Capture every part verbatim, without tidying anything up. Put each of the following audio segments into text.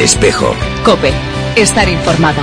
Espejo. COPE. Estar informado.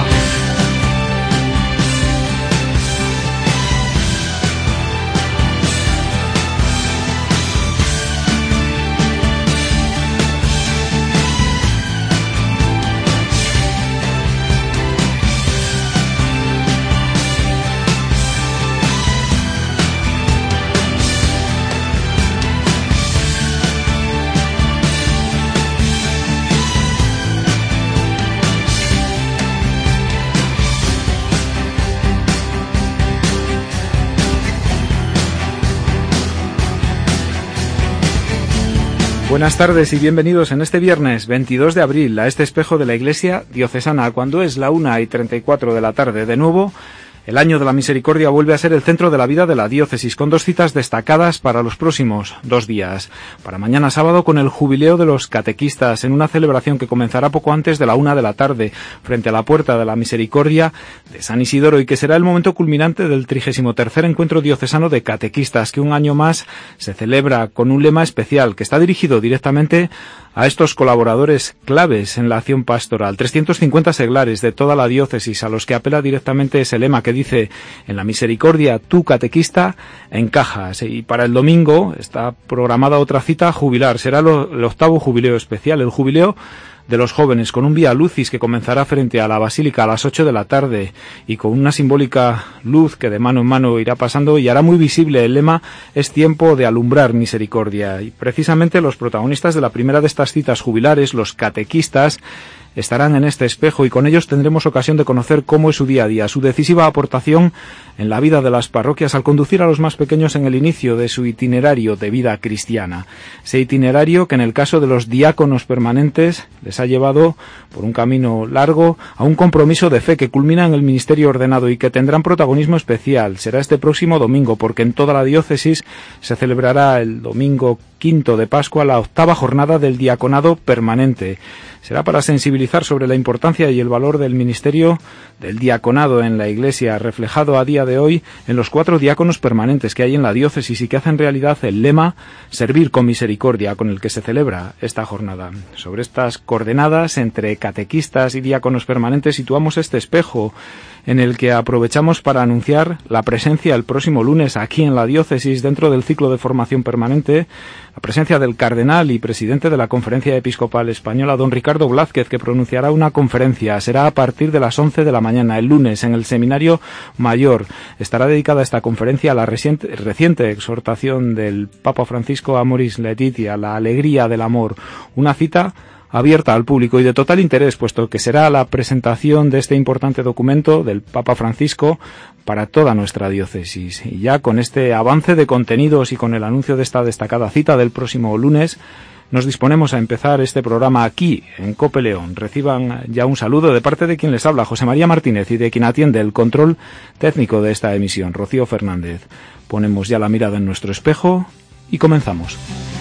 Buenas tardes y bienvenidos en este viernes veintidós de abril a este espejo de la Iglesia Diocesana, cuando es la una y treinta y cuatro de la tarde. De nuevo, el año de la misericordia vuelve a ser el centro de la vida de la diócesis, con dos citas destacadas para los próximos dos días. Para mañana sábado, con el jubileo de los catequistas, en una celebración que comenzará poco antes de la una de la tarde, frente a la puerta de la misericordia de San Isidoro, y que será el momento culminante del trigésimo tercer encuentro diocesano de catequistas, que un año más se celebra con un lema especial que está dirigido directamente a estos colaboradores claves en la acción pastoral. trescientos cincuenta seglares de toda la diócesis, a los que apela directamente ese lema que dice: en la misericordia, tú catequista, encajas. Y para el domingo está programada otra cita jubilar. Será lo, el octavo jubileo especial, el jubileo de los jóvenes, con un Vía Lucis que comenzará frente a la Basílica a las ocho de la tarde y con una simbólica luz que de mano en mano irá pasando y hará muy visible el lema: es tiempo de alumbrar misericordia. Y precisamente los protagonistas de la primera de estas citas jubilares, los catequistas, estarán en este espejo, y con ellos tendremos ocasión de conocer cómo es su día a día, su decisiva aportación en la vida de las parroquias al conducir a los más pequeños en el inicio de su itinerario de vida cristiana. Ese itinerario que en el caso de los diáconos permanentes les ha llevado por un camino largo a un compromiso de fe que culmina en el ministerio ordenado y que tendrán protagonismo especial. Será este próximo domingo, porque en toda la diócesis se celebrará el domingo quinto de Pascua la octava jornada del diaconado permanente. Será para sensibilizar sobre la importancia y el valor del ministerio del diaconado en la Iglesia, reflejado a día de hoy en los cuatro diáconos permanentes que hay en la diócesis y que hacen realidad el lema «Servir con misericordia», con el que se celebra esta jornada. Sobre estas coordenadas entre catequistas y diáconos permanentes situamos este espejo, en el que aprovechamos para anunciar la presencia el próximo lunes aquí en la diócesis, dentro del ciclo de formación permanente, la presencia del cardenal y presidente de la Conferencia Episcopal Española, don Ricardo Blázquez, que pronunciará una conferencia. Será a partir de las once de la mañana, el lunes, en el Seminario Mayor. Estará dedicada esta conferencia a la reciente, reciente exhortación del Papa Francisco Amoris Laetitia, la alegría del amor. Una cita abierta al público y de total interés, puesto que será la presentación de este importante documento del Papa Francisco para toda nuestra diócesis. Y ya con este avance de contenidos y con el anuncio de esta destacada cita del próximo lunes, nos disponemos a empezar este programa aquí en COPE León. Reciban ya un saludo de parte de quien les habla, José María Martínez, y de quien atiende el control técnico de esta emisión, Rocío Fernández. Ponemos ya la mirada en nuestro espejo y comenzamos.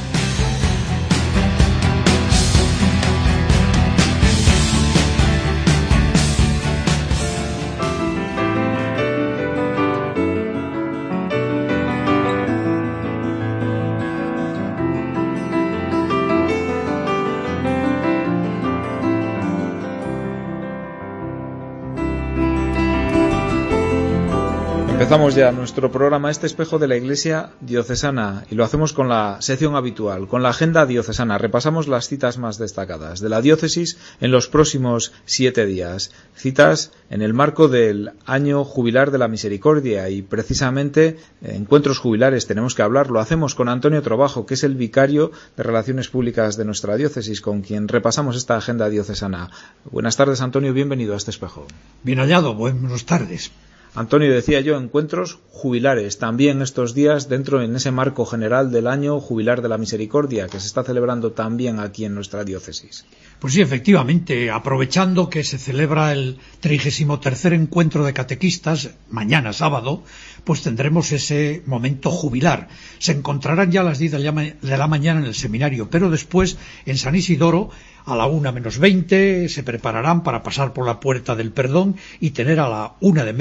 Empezamos ya nuestro programa, este espejo de la Iglesia Diocesana, y lo hacemos con la sección habitual, con la agenda diocesana. Repasamos las citas más destacadas de la diócesis en los próximos siete días. Citas en el marco del año jubilar de la misericordia, y precisamente encuentros jubilares tenemos que hablar. Lo hacemos con Antonio Trobajo, que es el vicario de Relaciones Públicas de nuestra diócesis, con quien repasamos esta agenda diocesana. Buenas tardes, Antonio, bienvenido a este espejo. Bien hallado, buenas tardes. Antonio, decía yo, encuentros jubilares también estos días dentro en ese marco general del año jubilar de la misericordia que se está celebrando también aquí en nuestra diócesis. Pues sí, efectivamente, aprovechando que se celebra el trigésimo tercer encuentro de catequistas, mañana sábado, pues tendremos ese momento jubilar. Se encontrarán ya a las diez de la mañana en el seminario, pero después en San Isidoro, a la una menos veinte, se prepararán para pasar por la Puerta del Perdón y tener a la una de mediodía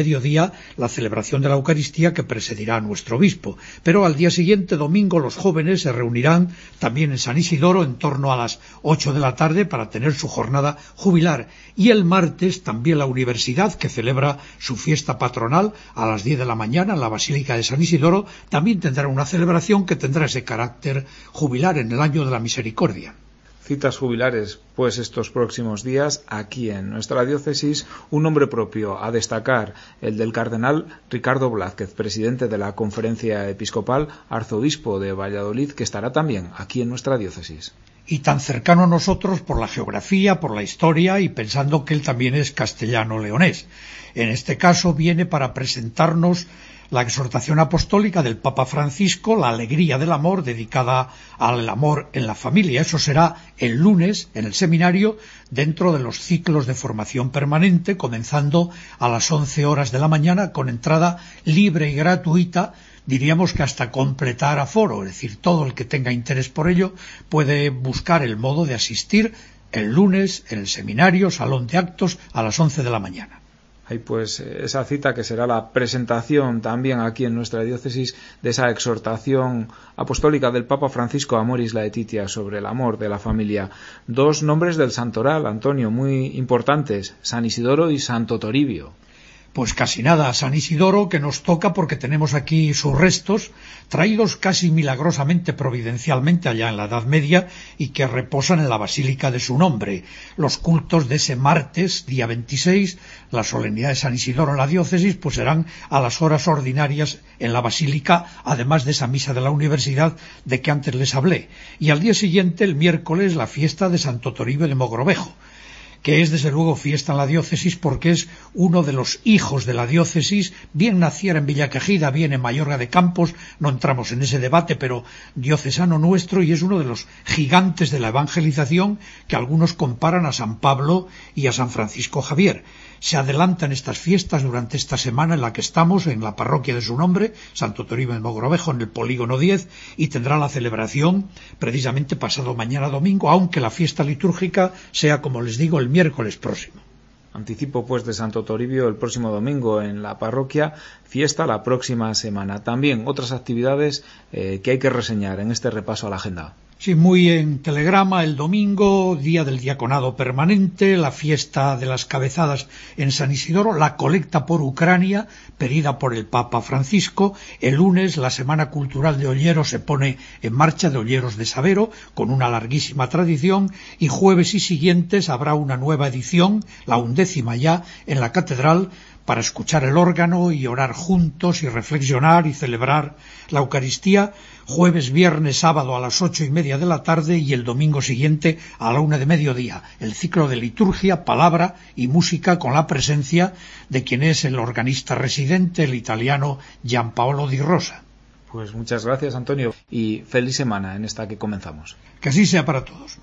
día la celebración de la Eucaristía que presidirá nuestro obispo. Pero al día siguiente, domingo, los jóvenes se reunirán también en San Isidoro en torno a las ocho de la tarde para tener su jornada jubilar. Y el martes también la universidad, que celebra su fiesta patronal a las diez de la mañana en la Basílica de San Isidoro, también tendrá una celebración que tendrá ese carácter jubilar en el año de la Misericordia. Citas jubilares, pues estos próximos días, aquí en nuestra diócesis, un nombre propio a destacar, el del cardenal Ricardo Blázquez, presidente de la Conferencia Episcopal, arzobispo de Valladolid, que estará también aquí en nuestra diócesis. Y tan cercano a nosotros por la geografía, por la historia, y pensando que él también es castellano-leonés. En este caso viene para presentarnos la exhortación apostólica del Papa Francisco, la alegría del amor, dedicada al amor en la familia. Eso será el lunes en el seminario, dentro de los ciclos de formación permanente, comenzando a las once horas de la mañana, con entrada libre y gratuita, diríamos que hasta completar aforo, es decir, todo el que tenga interés por ello puede buscar el modo de asistir el lunes en el seminario, salón de actos, a las once de la mañana. Hay pues esa cita que será la presentación también aquí en nuestra diócesis de esa exhortación apostólica del Papa Francisco Amoris Laetitia sobre el amor de la familia. Dos nombres del santoral, Antonio, muy importantes, San Isidoro y Santo Toribio. Pues casi nada a San Isidoro, que nos toca porque tenemos aquí sus restos, traídos casi milagrosamente, providencialmente allá en la Edad Media, y que reposan en la basílica de su nombre. Los cultos de ese martes, día veintiséis, la solemnidad de San Isidoro en la diócesis, pues serán a las horas ordinarias en la basílica, además de esa misa de la universidad de que antes les hablé. Y al día siguiente, el miércoles, la fiesta de Santo Toribio de Mogrovejo, que es desde luego fiesta en la diócesis porque es uno de los hijos de la diócesis, bien naciera en Villaquejida, bien en Mayorga de Campos, no entramos en ese debate, pero diocesano nuestro, y es uno de los gigantes de la evangelización que algunos comparan a San Pablo y a San Francisco Javier. Se adelantan estas fiestas durante esta semana en la que estamos, en la parroquia de su nombre, Santo Toribio de Mogrovejo, en el Polígono diez, y tendrá la celebración precisamente pasado mañana domingo, aunque la fiesta litúrgica sea, como les digo, el miércoles próximo. Anticipo pues de Santo Toribio el próximo domingo en la parroquia, fiesta la próxima semana. También otras actividades eh, que hay que reseñar en este repaso a la agenda. Sí, muy en telegrama, el domingo, día del diaconado permanente, la fiesta de las cabezadas en San Isidoro, la colecta por Ucrania, pedida por el Papa Francisco. El lunes, la Semana Cultural de Olleros se pone en marcha, de Olleros de Sabero, con una larguísima tradición, y jueves y siguientes habrá una nueva edición, la undécima ya, en la catedral, para escuchar el órgano y orar juntos y reflexionar y celebrar la Eucaristía, jueves, viernes, sábado a las ocho y media de la tarde y el domingo siguiente a la una de mediodía. El ciclo de liturgia, palabra y música con la presencia de quien es el organista residente, el italiano Gianpaolo Di Rosa. Pues muchas gracias, Antonio, y feliz semana en esta que comenzamos. Que así sea para todos.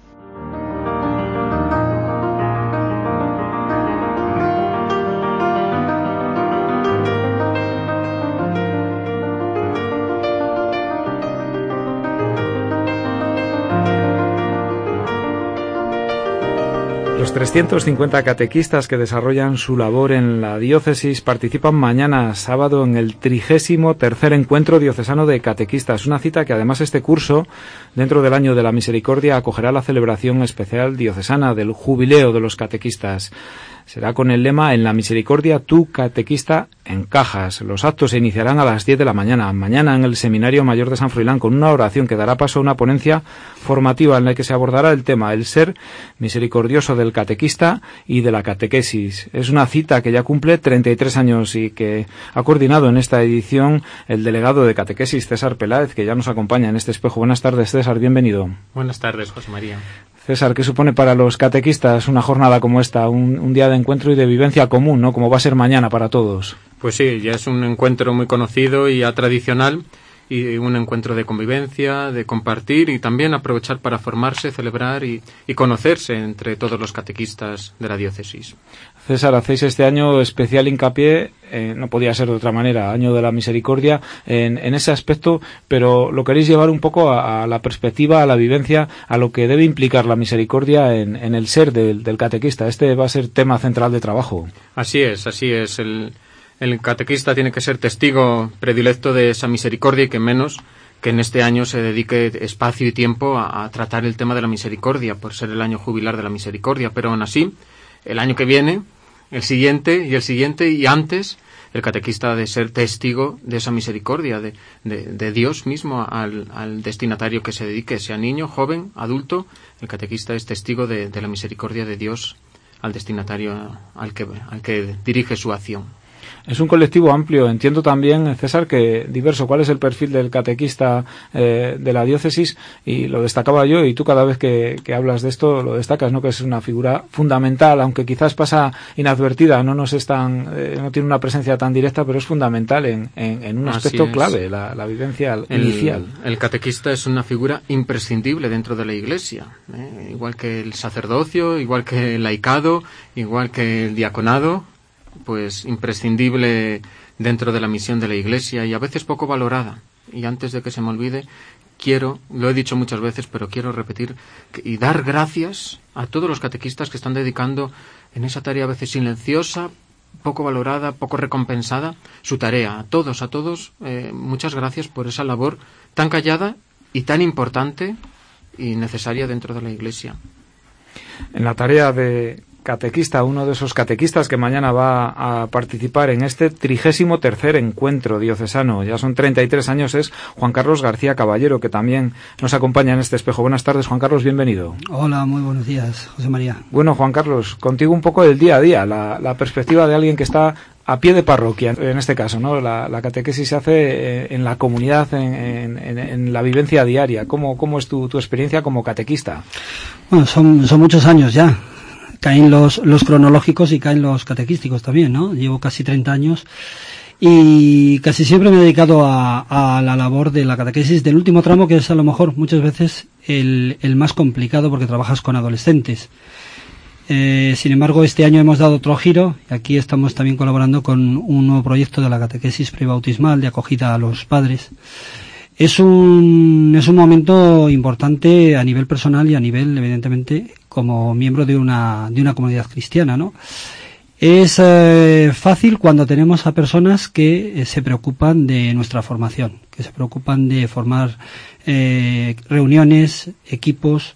Los trescientos cincuenta catequistas que desarrollan su labor en la diócesis participan mañana sábado en el trigésimo tercer encuentro diocesano de catequistas, una cita que además este curso, dentro del año de la misericordia, acogerá la celebración especial diocesana del jubileo de los catequistas. Será con el lema "En la misericordia tú, catequista, encajas". Los actos se iniciarán a las diez de la mañana, mañana en el Seminario Mayor de San Froilán, con una oración que dará paso a una ponencia formativa en la que se abordará el tema "El ser misericordioso del catequista y de la catequesis". Es una cita que ya cumple treinta y tres años y que ha coordinado en esta edición el delegado de catequesis, César Peláez, que ya nos acompaña en este espejo. Buenas tardes, César, bienvenido. Buenas tardes, José María. César, ¿qué supone para los catequistas una jornada como esta, un, un día de encuentro y de vivencia común, ¿no? Como va a ser mañana para todos? Pues sí, ya es un encuentro muy conocido y ya tradicional, y un encuentro de convivencia, de compartir y también aprovechar para formarse, celebrar y, y conocerse entre todos los catequistas de la diócesis. César, hacéis este año especial hincapié, eh, no podía ser de otra manera, año de la misericordia, en, en ese aspecto, pero lo queréis llevar un poco a, a la perspectiva, a la vivencia, a lo que debe implicar la misericordia en, en el ser del, del catequista. Este va a ser tema central de trabajo. Así es, así es. El, el catequista tiene que ser testigo predilecto de esa misericordia y que menos que en este año se dedique espacio y tiempo a, a tratar el tema de la misericordia, por ser el año jubilar de la misericordia. Pero aún así, el año que viene, el siguiente y el siguiente y antes, el catequista ha de ser testigo de esa misericordia, de, de, de Dios mismo al, al destinatario que se dedique, sea niño, joven, adulto. El catequista es testigo de, de la misericordia de Dios al destinatario al que, al que dirige su acción. Es un colectivo amplio. Entiendo también, César, que diverso. ¿Cuál es el perfil del catequista eh, de la diócesis? Y lo destacaba yo, y tú cada vez que, que hablas de esto lo destacas, ¿no? Que es una figura fundamental, aunque quizás pasa inadvertida, no nos es tan, eh, no tiene una presencia tan directa, pero es fundamental en, en, en un aspecto clave, la, la vivencia el, inicial. El catequista es una figura imprescindible dentro de la Iglesia, ¿eh? Igual que el sacerdocio, igual que el laicado, igual que el diaconado, pues imprescindible dentro de la misión de la Iglesia y a veces poco valorada. Y antes de que se me olvide, quiero, lo he dicho muchas veces, pero quiero repetir que, y dar gracias a todos los catequistas que están dedicando en esa tarea a veces silenciosa, poco valorada, poco recompensada, su tarea. A todos, a todos, eh, muchas gracias por esa labor tan callada y tan importante y necesaria dentro de la Iglesia. En la tarea de catequista, uno de esos catequistas que mañana va a participar en este trigésimo tercer encuentro diocesano, ya son treinta y tres años, es Juan Carlos García Caballero, que también nos acompaña en este espejo. Buenas tardes, Juan Carlos, bienvenido. Hola, muy buenos días, José María. Bueno, Juan Carlos, contigo un poco del día a día, la, la perspectiva de alguien que está a pie de parroquia, en este caso, ¿no? La, la catequesis se hace en la comunidad, en, en, en la vivencia diaria. ¿Cómo, cómo es tu, tu experiencia como catequista? Bueno, son, son muchos años ya. Caen los, los cronológicos y caen los catequísticos también, ¿no? Llevo casi treinta años y casi siempre me he dedicado a, a la labor de la catequesis del último tramo, que es a lo mejor muchas veces el, el más complicado porque trabajas con adolescentes. Eh, sin embargo, este año hemos dado otro giro y aquí estamos también colaborando con un nuevo proyecto de la catequesis prebautismal de acogida a los padres. Es un, es un momento importante a nivel personal y a nivel, evidentemente, como miembro de una, de una comunidad cristiana, ¿no? Es eh, fácil cuando tenemos a personas que eh, se preocupan de nuestra formación, que se preocupan de formar eh, reuniones, equipos,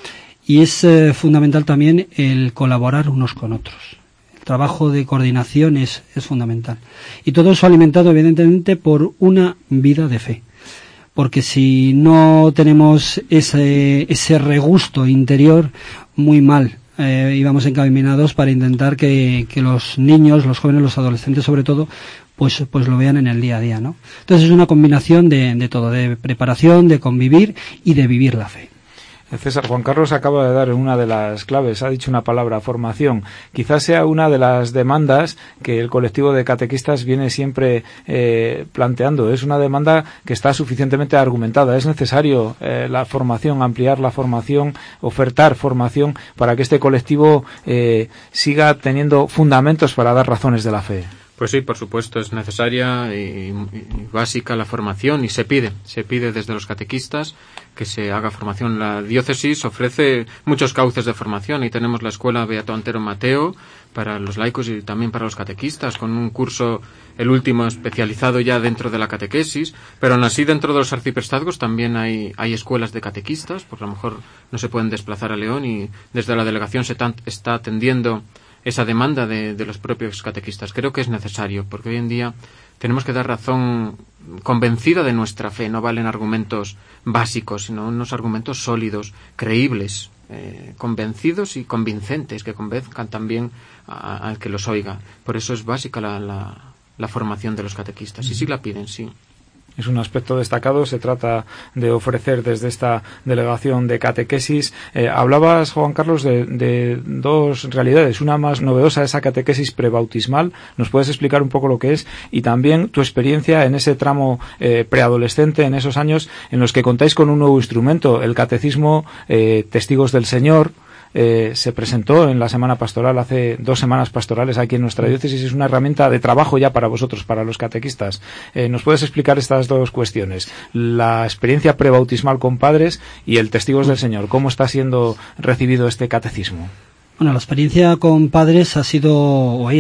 y es eh, fundamental también el colaborar unos con otros. El trabajo de coordinación es, es fundamental. Y todo eso alimentado, evidentemente, por una vida de fe. Porque si no tenemos ese, ese regusto interior, muy mal eh, íbamos encaminados para intentar que, que los niños, los jóvenes, los adolescentes sobre todo, pues, pues lo vean en el día a día, ¿no? Entonces es una combinación de, de todo, de preparación, de convivir y de vivir la fe. César, Juan Carlos acaba de dar una de las claves, ha dicho una palabra, formación. Quizás sea una de las demandas que el colectivo de catequistas viene siempre eh, planteando. Es una demanda que está suficientemente argumentada. Es necesario eh, la formación, ampliar la formación, ofertar formación para que este colectivo eh, siga teniendo fundamentos para dar razones de la fe. Pues sí, por supuesto, es necesaria y, y básica la formación y se pide, se pide desde los catequistas que se haga formación. La diócesis ofrece muchos cauces de formación y tenemos la escuela Beato Antero Mateo para los laicos y también para los catequistas, con un curso, el último, especializado ya dentro de la catequesis, pero aún así dentro de los arciprestazgos también hay, hay escuelas de catequistas, porque a lo mejor no se pueden desplazar a León y desde la delegación se tan, está atendiendo esa demanda de, de los propios catequistas. Creo que es necesario, porque hoy en día tenemos que dar razón convencida de nuestra fe. No valen argumentos básicos, sino unos argumentos sólidos, creíbles, eh, convencidos y convincentes, que convenzcan también al que los oiga. Por eso es básica la, la, la formación de los catequistas. Y sí la piden, sí. Es un aspecto destacado, se trata de ofrecer desde esta delegación de catequesis. Eh, hablabas, Juan Carlos, de, de dos realidades. Una más novedosa, esa catequesis prebautismal. ¿Nos puedes explicar un poco lo que es? Y también tu experiencia en ese tramo eh, preadolescente, en esos años en los que contáis con un nuevo instrumento, el catecismo eh, Testigos del Señor. Eh, se presentó en la semana pastoral, hace dos semanas pastorales aquí en nuestra diócesis. Es una herramienta de trabajo ya para vosotros, para los catequistas. Eh, ¿Nos puedes explicar estas dos cuestiones? La experiencia prebautismal con padres y el Testigos del Señor. ¿Cómo está siendo recibido este catecismo? Bueno, la experiencia con padres ha sido, o es,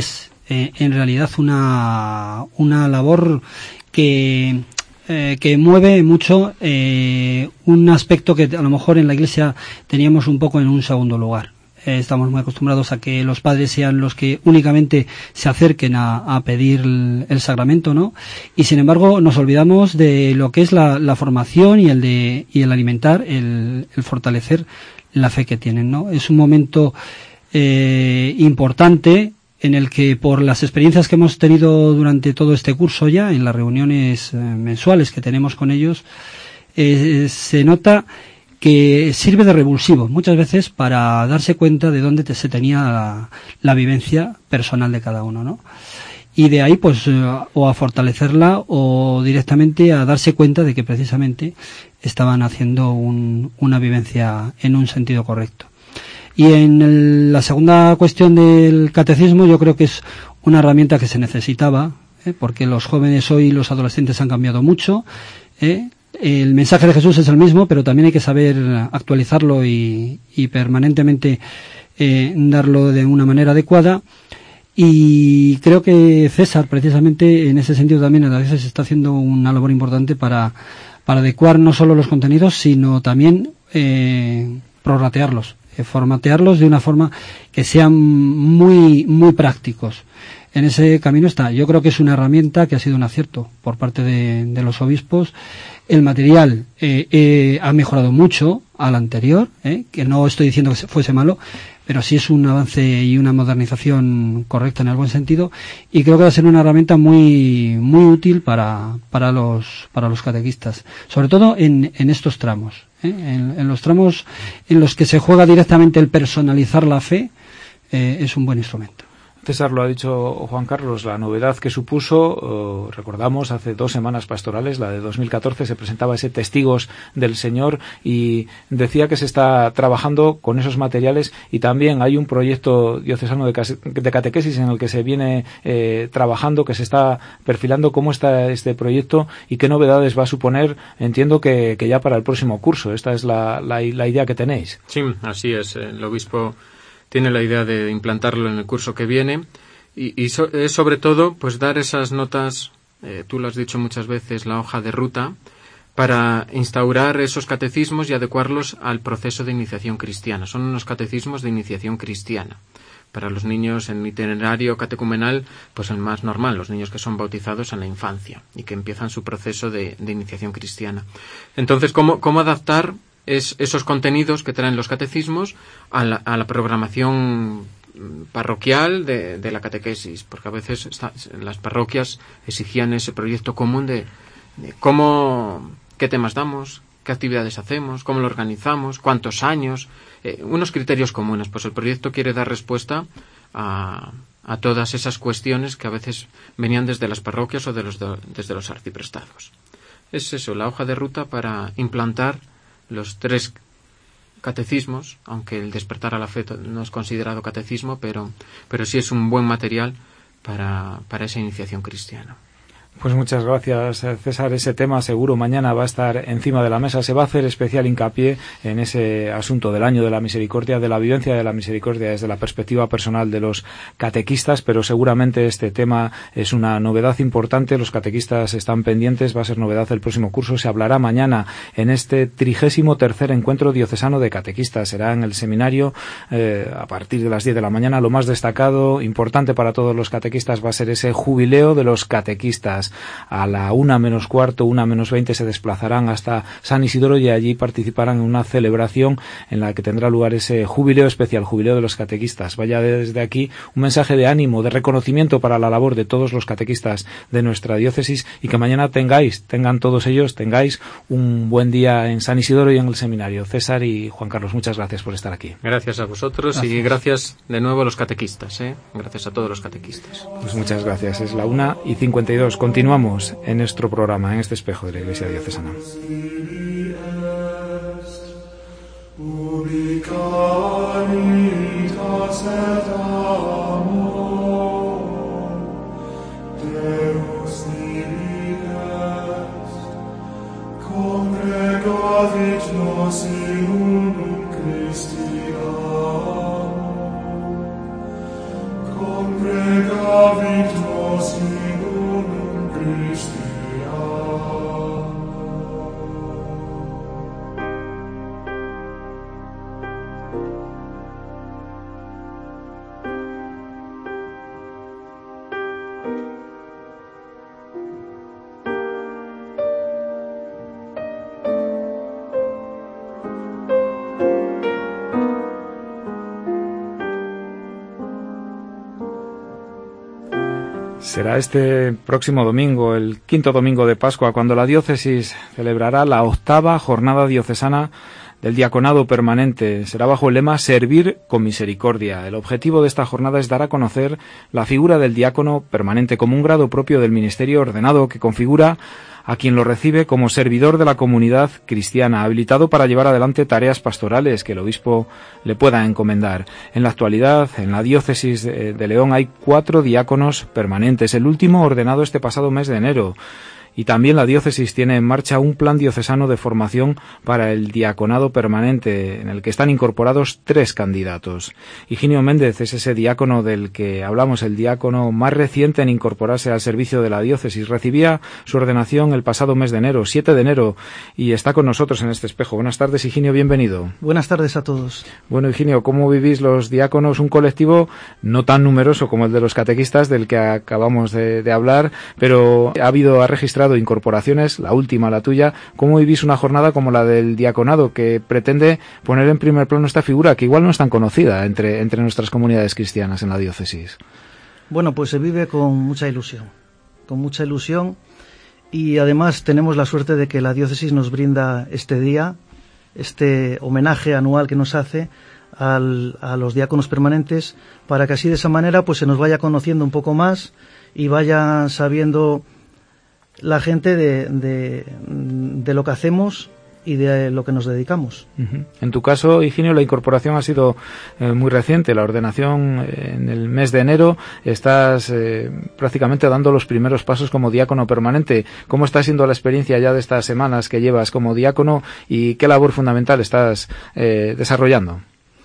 eh, en realidad una, una labor que, eh, que mueve mucho eh, un aspecto que a lo mejor en la Iglesia teníamos un poco en un segundo lugar. Eh, estamos muy acostumbrados a que los padres sean los que únicamente se acerquen a, a pedir el, el sacramento, ¿no? Y sin embargo nos olvidamos de lo que es la, la formación y el de y el alimentar, el, el fortalecer la fe que tienen, ¿no? Es un momento eh, importante en el que, por las experiencias que hemos tenido durante todo este curso ya, en las reuniones eh, mensuales que tenemos con ellos, eh, se nota que sirve de revulsivo muchas veces para darse cuenta de dónde te, se tenía la, la vivencia personal de cada uno, ¿no? Y de ahí, pues, eh, o a fortalecerla o directamente a darse cuenta de que precisamente estaban haciendo un, una vivencia en un sentido correcto. Y en el, la segunda cuestión del catecismo, yo creo que es una herramienta que se necesitaba, ¿eh? Porque los jóvenes hoy, los adolescentes han cambiado mucho, ¿eh? El mensaje de Jesús es el mismo, pero también hay que saber actualizarlo y, y permanentemente eh, darlo de una manera adecuada. Y creo que César, precisamente en ese sentido también, a veces está haciendo una labor importante para, para adecuar no solo los contenidos, sino también eh, prorratearlos, eh, formatearlos de una forma que sean muy, muy prácticos. En ese camino está. Yo creo que es una herramienta que ha sido un acierto por parte de, de los obispos. El material eh, eh, ha mejorado mucho al anterior, eh, que no estoy diciendo que fuese malo, pero sí es un avance y una modernización correcta en el buen sentido, y creo que va a ser una herramienta muy muy útil para para los para los catequistas, sobre todo en, en estos tramos, eh, en, en los tramos en los que se juega directamente el personalizar la fe, eh, es un buen instrumento. César, lo ha dicho Juan Carlos, la novedad que supuso, eh, recordamos, hace dos semanas pastorales, la de dos mil catorce, se presentaba ese Testigos del Señor y decía que se está trabajando con esos materiales, y también hay un proyecto diocesano de, de catequesis en el que se viene eh, trabajando, que se está perfilando. ¿Cómo está este proyecto y qué novedades va a suponer? Entiendo que, que ya para el próximo curso. Esta es la, la, la idea que tenéis. Sí, así es. El obispo tiene la idea de implantarlo en el curso que viene y, y so, es sobre todo pues dar esas notas, eh, tú lo has dicho muchas veces, la hoja de ruta, para instaurar esos catecismos y adecuarlos al proceso de iniciación cristiana. Son unos catecismos de iniciación cristiana. Para los niños en itinerario catecumenal, pues el más normal, los niños que son bautizados en la infancia y que empiezan su proceso de, de iniciación cristiana. Entonces, ¿cómo, cómo adaptar es esos contenidos que traen los catecismos a la, a la programación parroquial de, de la catequesis? Porque a veces está, las parroquias exigían ese proyecto común de, de cómo, qué temas damos, qué actividades hacemos, cómo lo organizamos, cuántos años, eh, unos criterios comunes. Pues el proyecto quiere dar respuesta a, a todas esas cuestiones que a veces venían desde las parroquias o de los de, desde los arciprestados. Es eso, la hoja de ruta para implantar los tres catecismos, aunque el despertar a la fe no es considerado catecismo, pero, pero sí es un buen material para, para esa iniciación cristiana. Pues muchas gracias, César. Ese tema seguro mañana va a estar encima de la mesa. Se va a hacer especial hincapié en ese asunto del año de la misericordia, de la vivencia de la misericordia desde la perspectiva personal de los catequistas, pero seguramente este tema es una novedad importante. Los catequistas están pendientes, va a ser novedad el próximo curso. Se hablará mañana en este trigésimo tercer encuentro diocesano de catequistas. Será en el seminario eh, a partir de las diez de la mañana. Lo más destacado, importante para todos los catequistas, va a ser ese jubileo de los catequistas. A la una menos cuarto, una menos veinte se desplazarán hasta San Isidoro y allí participarán en una celebración en la que tendrá lugar ese jubileo especial, jubileo de los catequistas. Vaya desde aquí un mensaje de ánimo, de reconocimiento para la labor de todos los catequistas de nuestra diócesis, y que mañana tengáis, tengan todos ellos, tengáis un buen día en San Isidoro y en el seminario. César y Juan Carlos, muchas gracias por estar aquí. Gracias a vosotros. Gracias. Y gracias de nuevo a los catequistas, ¿eh? Gracias a todos los catequistas. Pues muchas gracias. Es la una y cincuenta y dos. Continuamos en nuestro programa, en este espejo de la Iglesia Diocesana. Congregavit Será este próximo domingo, el quinto domingo de Pascua, cuando la diócesis celebrará la octava jornada diocesana del diaconado permanente. Será bajo el lema Servir con Misericordia. El objetivo de esta jornada es dar a conocer la figura del diácono permanente como un grado propio del ministerio ordenado que configura a quien lo recibe como servidor de la comunidad cristiana, habilitado para llevar adelante tareas pastorales que el obispo le pueda encomendar. En la actualidad, en la diócesis de, de León hay cuatro diáconos permanentes, el último ordenado este pasado mes de enero. Y también la diócesis tiene en marcha un plan diocesano de formación para el diaconado permanente, en el que están incorporados tres candidatos. Higinio Méndez es ese diácono del que hablamos, el diácono más reciente en incorporarse al servicio de la diócesis. Recibía su ordenación el pasado mes de enero, siete de enero, y está con nosotros en este espejo. Buenas tardes, Higinio, bienvenido. Buenas tardes a todos. Bueno, Higinio, ¿cómo vivís los diáconos? Un colectivo no tan numeroso como el de los catequistas, del que acabamos de, de hablar, pero ha habido, ha registrado incorporaciones, la última, la tuya. ¿Cómo vivís una jornada como la del diaconado, que pretende poner en primer plano esta figura que igual no es tan conocida entre, entre nuestras comunidades cristianas en la diócesis? Bueno, pues se vive con mucha ilusión, con mucha ilusión, y además tenemos la suerte de que la diócesis nos brinda este día, este homenaje anual que nos hace al, a los diáconos permanentes, para que así de esa manera pues se nos vaya conociendo un poco más y vaya sabiendo la gente de, de, de lo que hacemos y de lo que nos dedicamos. Uh-huh. En tu caso, Higinio, la incorporación ha sido eh, muy reciente, la ordenación eh, en el mes de enero. Estás eh, prácticamente dando los primeros pasos como diácono permanente. ¿Cómo está siendo la experiencia ya de estas semanas que llevas como diácono y qué labor fundamental estás eh, desarrollando?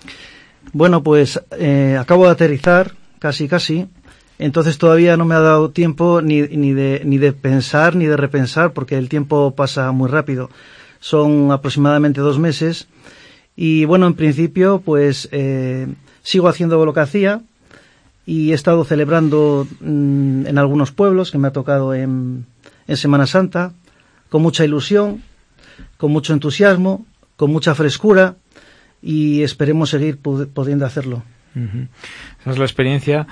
Bueno, pues eh, acabo de aterrizar, casi casi. Entonces todavía no me ha dado tiempo ni, ni, de, ni de pensar ni de repensar, porque el tiempo pasa muy rápido. Son aproximadamente dos meses. Y bueno, en principio, pues eh, sigo haciendo lo que hacía y he estado celebrando mmm, en algunos pueblos que me ha tocado en, en Semana Santa, con mucha ilusión, con mucho entusiasmo, con mucha frescura, y esperemos seguir pud- pudiendo hacerlo. Uh-huh. Esa es la experiencia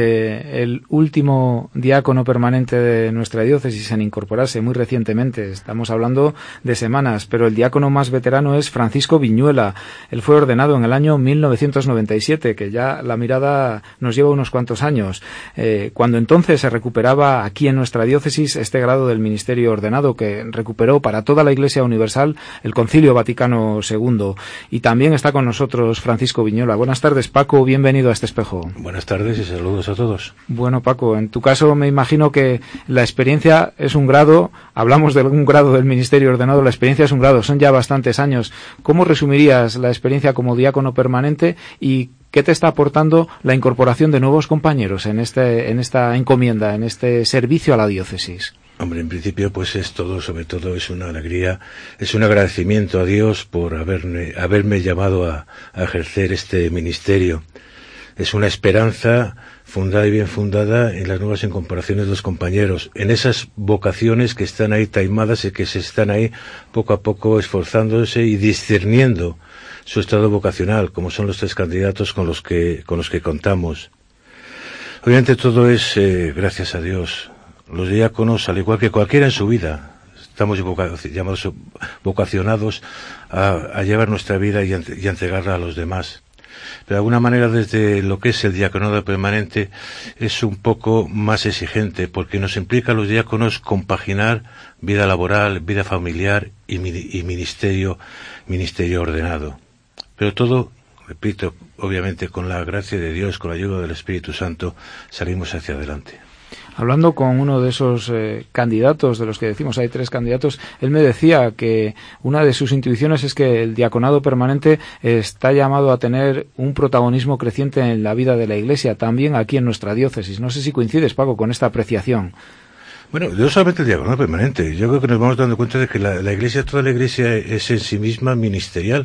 del último diácono permanente de nuestra diócesis en incorporarse muy recientemente. Estamos hablando de semanas, pero el diácono más veterano es Francisco Viñuela. Él fue ordenado en el año mil novecientos noventa y siete, que ya la mirada nos lleva unos cuantos años. Eh, cuando entonces se recuperaba aquí en nuestra diócesis este grado del ministerio ordenado que recuperó para toda la Iglesia Universal el Concilio Vaticano segundo. Y también está con nosotros Francisco Viñuela. Buenas tardes, Paco. Bienvenido a este espejo. Buenas tardes y saludos a todos. Bueno, Paco, en tu caso me imagino que la experiencia es un grado, hablamos de un grado del ministerio ordenado, la experiencia es un grado, son ya bastantes años. ¿Cómo resumirías la experiencia como diácono permanente y qué te está aportando la incorporación de nuevos compañeros en este, en esta encomienda, en este servicio a la diócesis? Hombre, en principio pues es todo, sobre todo es una alegría, es un agradecimiento a Dios por haberme, haberme llamado a, a ejercer este ministerio. Es una esperanza fundada y bien fundada en las nuevas incorporaciones de los compañeros, en esas vocaciones que están ahí taimadas y que se están ahí poco a poco esforzándose y discerniendo su estado vocacional, como son los tres candidatos con los que, con los que contamos. Obviamente todo es eh, gracias a Dios. Los diáconos, al igual que cualquiera en su vida, estamos voca- llamados vocacionados a, a llevar nuestra vida y a, y a entregarla a los demás. Pero de alguna manera desde lo que es el diaconado permanente es un poco más exigente, porque nos implica a los diáconos compaginar vida laboral, vida familiar y, y ministerio, ministerio ordenado. Pero todo, repito, obviamente con la gracia de Dios, con la ayuda del Espíritu Santo, salimos hacia adelante. Hablando con uno de esos eh, candidatos, de los que decimos hay tres candidatos, él me decía que una de sus intuiciones es que el diaconado permanente está llamado a tener un protagonismo creciente en la vida de la Iglesia, también aquí en nuestra diócesis. No sé si coincides, Paco, con esta apreciación. Bueno, no solamente el diaconado permanente, yo creo que nos vamos dando cuenta de que la, la Iglesia, toda la Iglesia es en sí misma ministerial.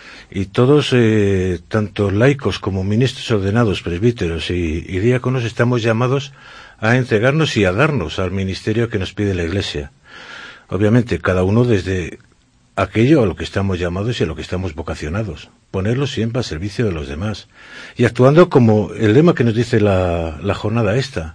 Y todos, eh, tanto laicos como ministros ordenados, presbíteros y, y diáconos, estamos llamados a entregarnos y a darnos al ministerio que nos pide la Iglesia. Obviamente, cada uno desde aquello a lo que estamos llamados y a lo que estamos vocacionados. Ponerlo siempre al servicio de los demás. Y actuando como el lema que nos dice la, la jornada esta.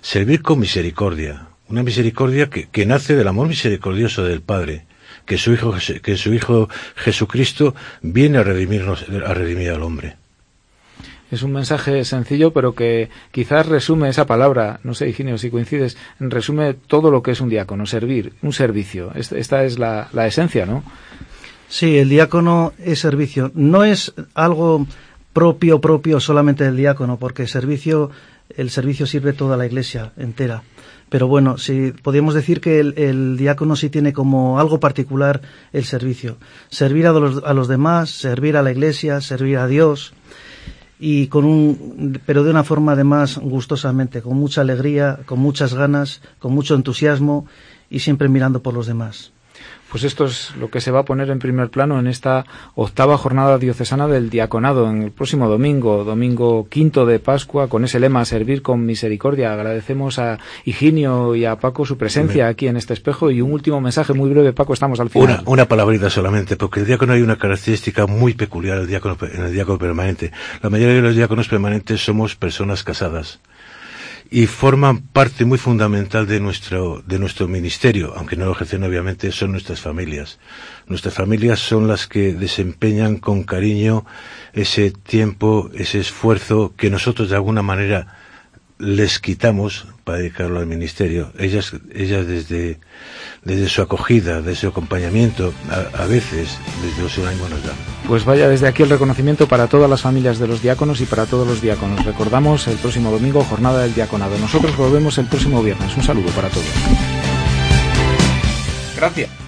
servir con misericordia, una misericordia que, que nace del amor misericordioso del Padre, que su Hijo, que su Hijo Jesucristo viene a redimirnos, a redimir al hombre. Es un mensaje sencillo, pero que quizás resume esa palabra, no sé, Higinio, si coincides, resume todo lo que es un diácono, servir, un servicio. Esta es la, la esencia, ¿no? Sí, el diácono es servicio. No es algo propio, propio solamente del diácono, porque servicio, el servicio sirve toda la Iglesia entera. Pero bueno, sí, podríamos decir que el, el diácono sí tiene como algo particular el servicio. Servir a los, a los demás, servir a la Iglesia, servir a Dios, y con un, pero de una forma además gustosamente, con mucha alegría, con muchas ganas, con mucho entusiasmo y siempre mirando por los demás. Pues esto es lo que se va a poner en primer plano en esta octava jornada diocesana del diaconado, en el próximo domingo, domingo quinto de Pascua, con ese lema, servir con misericordia. Agradecemos a Higinio y a Paco su presencia aquí en este espejo, y un último mensaje muy breve, Paco, estamos al final. Una, una palabrita solamente, porque el diácono hay una característica muy peculiar el diácono, en el diácono permanente. La mayoría de los diáconos permanentes somos personas casadas, y forman parte muy fundamental de nuestro de nuestro ministerio, aunque no lo ejercen obviamente, son nuestras familias. Nuestras familias son las que desempeñan con cariño ese tiempo, ese esfuerzo que nosotros de alguna manera les quitamos para dedicarlo al ministerio. Ellas, ellas desde, desde su acogida, desde su acompañamiento, a, a veces desde su ánimo nos dan. Pues vaya desde aquí el reconocimiento para todas las familias de los diáconos y para todos los diáconos. Recordamos el próximo domingo, jornada del diaconado. Nosotros volvemos el próximo viernes. Un saludo para todos. Gracias.